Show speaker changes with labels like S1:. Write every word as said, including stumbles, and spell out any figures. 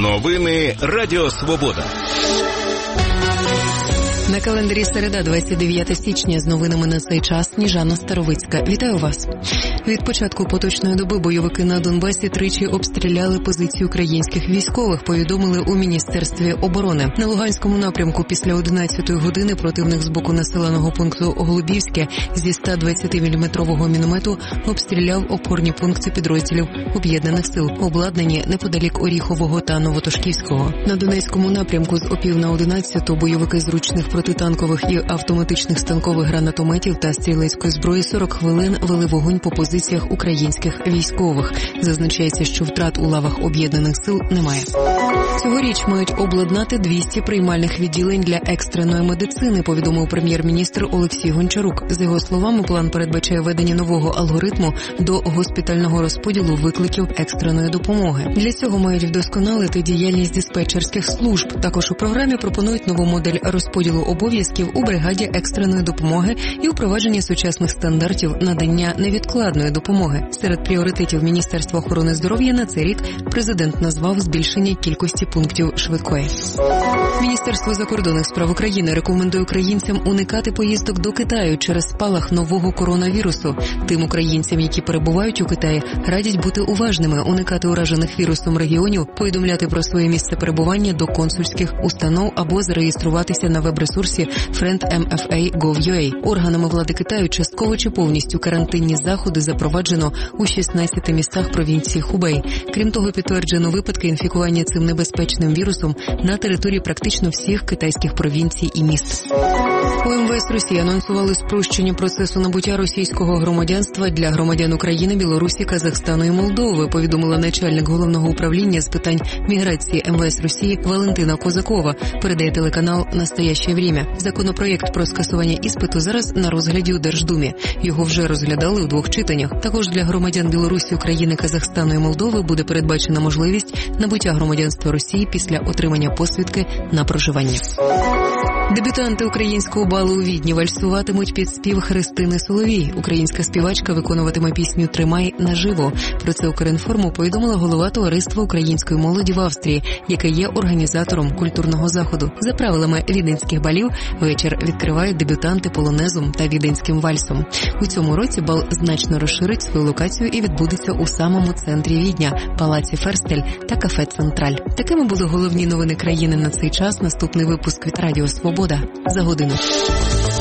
S1: Новини Радіо Свобода.
S2: На календарі середа, двадцять дев'яте січня, з новинами на цей час Сніжана Старовицька. Вітаю вас. Від початку поточної доби бойовики на Донбасі тричі обстріляли позиції українських військових, повідомили у Міністерстві оборони. На Луганському напрямку після одинадцятої години противник з боку населеного пункту Голубівське зі ста двадцятиміліметрового міномету обстріляв опорні пункти підрозділів Об'єднаних сил, обладнані неподалік Оріхового та Новотошківського. На Донецькому напрямку з о пів на одинадцяту бойовики зручних протитанкових і автоматичних станкових гранатометів та стрілецької зброї сорок хвилин вели вогонь по позиціях українських військових. Зазначається, що втрат у лавах Об'єднаних сил немає. Цьогоріч мають обладнати двісті приймальних відділень для екстреної медицини, повідомив прем'єр-міністр Олексій Гончарук. За його словами, план передбачає введення нового алгоритму до госпітального розподілу викликів екстреної допомоги. Для цього мають вдосконалити діяльність диспетчерських служб. Також у програмі пропонують нову модель розподілу обов'язків у бригаді екстреної допомоги і впровадження сучасних стандартів надання невідкладної допомоги. Серед пріоритетів Міністерства охорони здоров'я на цей рік президент назвав збільшення кількості пунктів швидкої. Міністерство закордонних справ України рекомендує українцям уникати поїздок до Китаю через спалах нового коронавірусу. Тим українцям, які перебувають у Китаї, радять бути уважними, уникати уражених вірусом регіонів, повідомляти про своє місце перебування до консульських установ або зареєструватися на веб-ресурсі френд ем еф ей точка гов точка ю а. Органами влади Китаю частково чи повністю карантинні заходи запроваджено у шістнадцяти містах провінції Хубей. Крім того, підтверджено випадки інфікування цим небезпечним вірусом на території практично всіх китайських провінцій і міст. У ем ве ес Росії анонсували спрощення процесу набуття російського громадянства для громадян України, Білорусі, Казахстану і Молдови, повідомила начальник головного управління з питань міграції ем ве ес Росії Валентина Козакова, передає телеканал «Настояще время». Законопроєкт про скасування іспиту зараз на розгляді у Держдумі. Його вже розглядали у двох читаннях. Також для громадян Білорусі, України, Казахстану і Молдови буде передбачена можливість набуття громадянства Росії після отримання посвідки на проживання. Дебютанти українського балу у Відні вальсуватимуть під спів Христини Соловій. Українська співачка виконуватиме пісню «Тримай» наживо. Про це Укрінформу повідомила голова товариства української молоді в Австрії, яке є організатором культурного заходу. За правилами віденських балів, вечір відкривають дебютанти полонезом та віденським вальсом. У цьому році бал значно розширить свою локацію і відбудеться у самому центрі Відня – палаці Ферстель та кафе «Централь». Такими були головні новини країни на цей час. Наступний випуск від Радіо Свобода за годину.